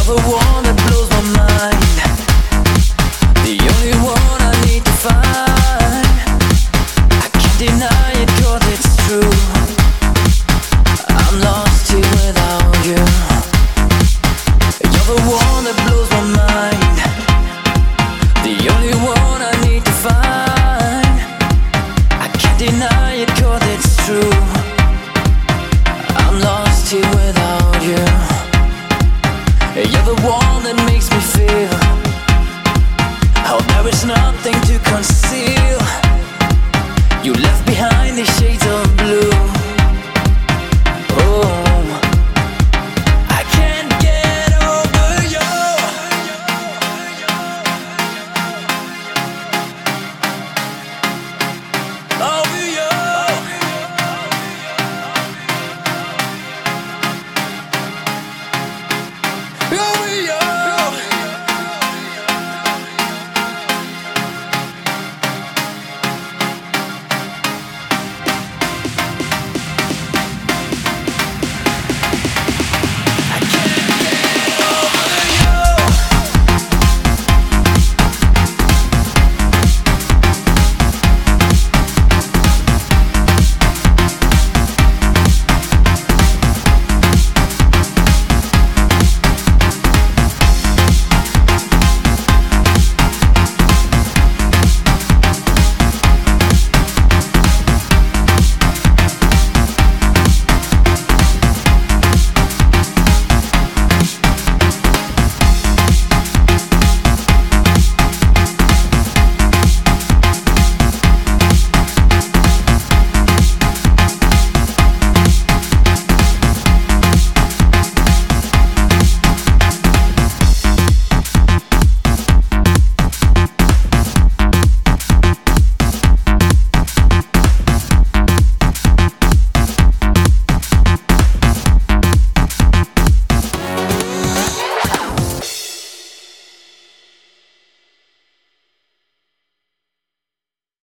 the one that blows my mind, the only one I need to find. I can't deny it 'cause it's true. I'm lost here without you. You're the one that blows my mind, the only one I need to find. I can't deny it 'cause it's true. I'm lost here without you. You're the one that makes me feel how there is nothing to conceal. You left behind the shades of